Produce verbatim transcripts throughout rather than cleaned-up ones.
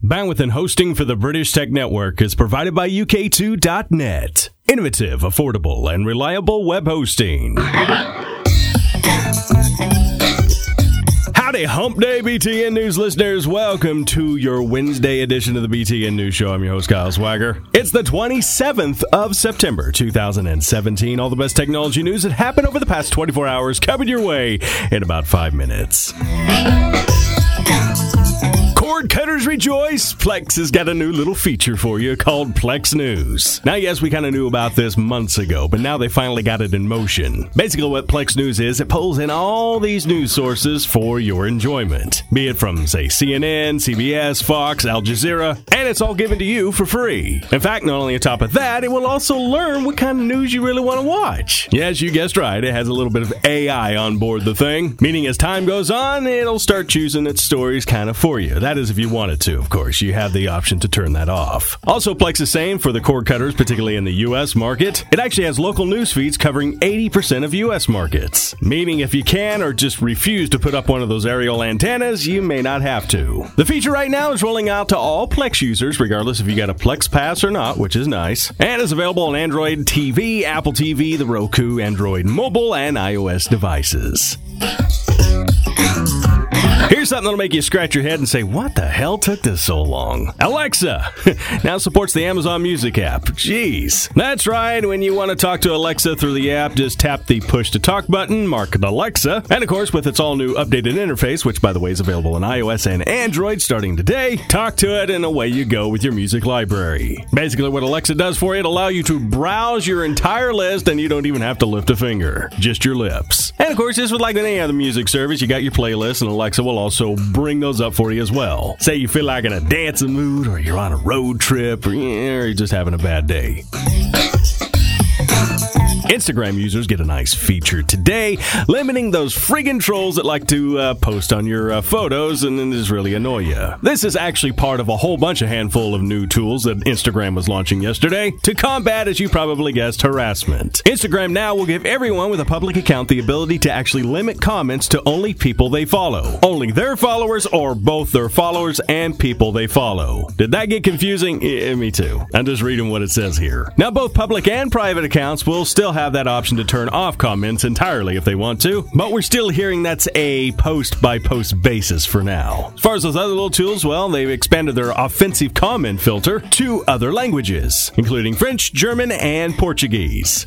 Bandwidth and hosting for the British Tech Network is provided by U K two dot net. Innovative, affordable, and reliable web hosting. Howdy, Hump Day, B T N News listeners. Welcome to your Wednesday edition of the B T N News Show. I'm your host, Kyle Swagger. It's the twenty-seventh of September, two thousand seventeen. All the best technology news that happened over the past twenty-four hours coming your way in about five minutes. Cord cutters rejoice! Plex has got a new little feature for you called Plex News. Now, yes, we kind of knew about this months ago, but now they finally got it in motion. Basically, what Plex News is, it pulls in all these news sources for your enjoyment. Be it from, say, C N N, C B S, Fox, Al Jazeera, and it's all given to you for free. In fact, not only on top of that, it will also learn what kind of news you really want to watch. Yes, you guessed right, it has a little bit of A I on board the thing, meaning as time goes on, it'll start choosing its stories kind of for you. That is if you wanted to, of course. You have the option to turn that off. Also, Plex is saying for the cord cutters, particularly in the U S market, it actually has local news feeds covering eighty percent of U S markets. Meaning if you can or just refuse to put up one of those aerial antennas, you may not have to. The feature right now is rolling out to all Plex users, regardless if you got a Plex Pass or not, which is nice, and is available on Android T V, Apple T V, the Roku, Android Mobile, and iOS devices. Here's something that'll make you scratch your head and say, what the hell took this so long? Alexa now supports the Amazon Music app. Jeez. That's right. When you want to talk to Alexa through the app, just tap the push-to-talk button, mark it Alexa, and of course, with its all-new updated interface, which, by the way, is available on iOS and Android starting today, talk to it and away you go with your music library. Basically, what Alexa does for you, it'll allow you to browse your entire list and you don't even have to lift a finger. Just your lips. And of course, just with like any other music service, you got your playlist and Alexa will also bring those up for you as well. Say you feel like in a dancing mood, or you're on a road trip, or you're just having a bad day. Instagram users get a nice feature today, limiting those friggin' trolls that like to uh, post on your uh, photos and then just really annoy you. This is actually part of a whole bunch of handful of new tools that Instagram was launching yesterday to combat, as you probably guessed, harassment. Instagram now will give everyone with a public account the ability to actually limit comments to only people they follow. Only their followers or both their followers and people they follow. Did that get confusing? Yeah, me too. I'm just reading what it says here. Now, both public and private accounts will still have that option to turn off comments entirely if they want to, but we're still hearing that's a post-by-post basis for now. As far as those other little tools, well, they've expanded their offensive comment filter to other languages, including French, German, and Portuguese.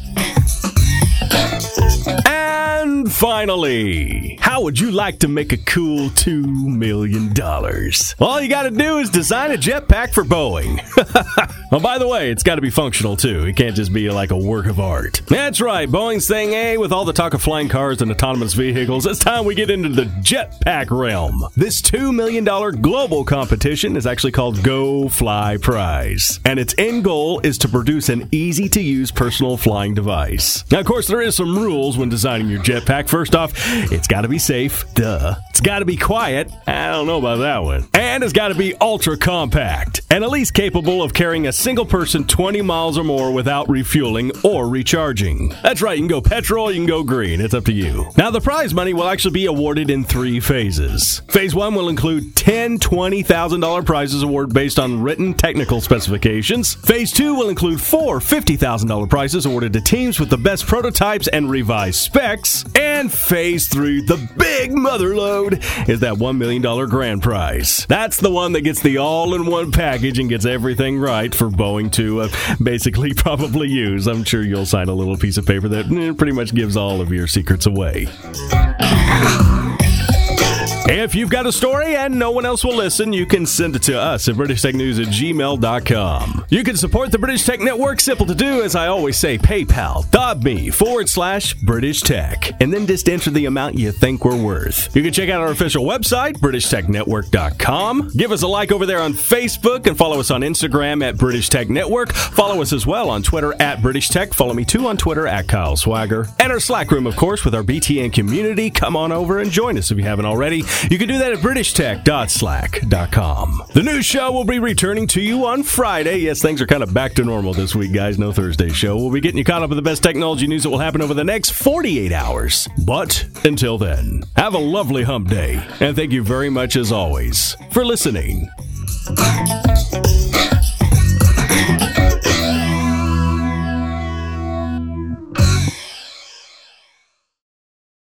And finally, how would you like to make a cool two million dollars? All you gotta do is design a jetpack for Boeing. Well, by the way, it's gotta be functional too. It can't just be like a work of art. That's right, Boeing's saying, hey, with all the talk of flying cars and autonomous vehicles, it's time we get into the jetpack realm. This two million dollars global competition is actually called Go Fly Prize, and its end goal is to produce an easy-to-use personal flying device. Now, of course, there is some rules when designing your jetpack. First off, it's got to be safe. Duh. It's got to be quiet. I don't know about that one. And it's got to be ultra compact and at least capable of carrying a single person twenty miles or more without refueling or recharging. That's right. You can go petrol, you can go green. It's up to you. Now, the prize money will actually be awarded in three phases. Phase one will include ten twenty thousand dollars prizes awarded based on written technical specifications. Phase two will include four fifty thousand dollars prizes awarded to teams with the best prototypes and revised specs. And phase three, the big mother load, is that one million dollars grand prize. That's the one that gets the all-in-one package and gets everything right for Boeing to uh, basically probably use. I'm sure you'll sign a little piece of paper that eh, pretty much gives all of your secrets away. If you've got a story and no one else will listen, you can send it to us at british tech news at gmail dot com. You can support the British Tech Network. Simple to do, as I always say, paypal.me forward slash British Tech. And then just enter the amount you think we're worth. You can check out our official website, british tech network dot com. Give us a like over there on Facebook and follow us on Instagram at British Tech Network. Follow us as well on Twitter at British Tech. Follow me too on Twitter at Kyle Swagger. And our Slack room, of course, with our B T N community. Come on over and join us if you haven't already. You can do that at british tech dot slack dot com. The news show will be returning to you on Friday. Yes, things are kind of back to normal this week, guys. No Thursday show. We'll be getting you caught up with the best technology news that will happen over the next forty-eight hours. But until then, have a lovely hump day. And thank you very much, as always, for listening.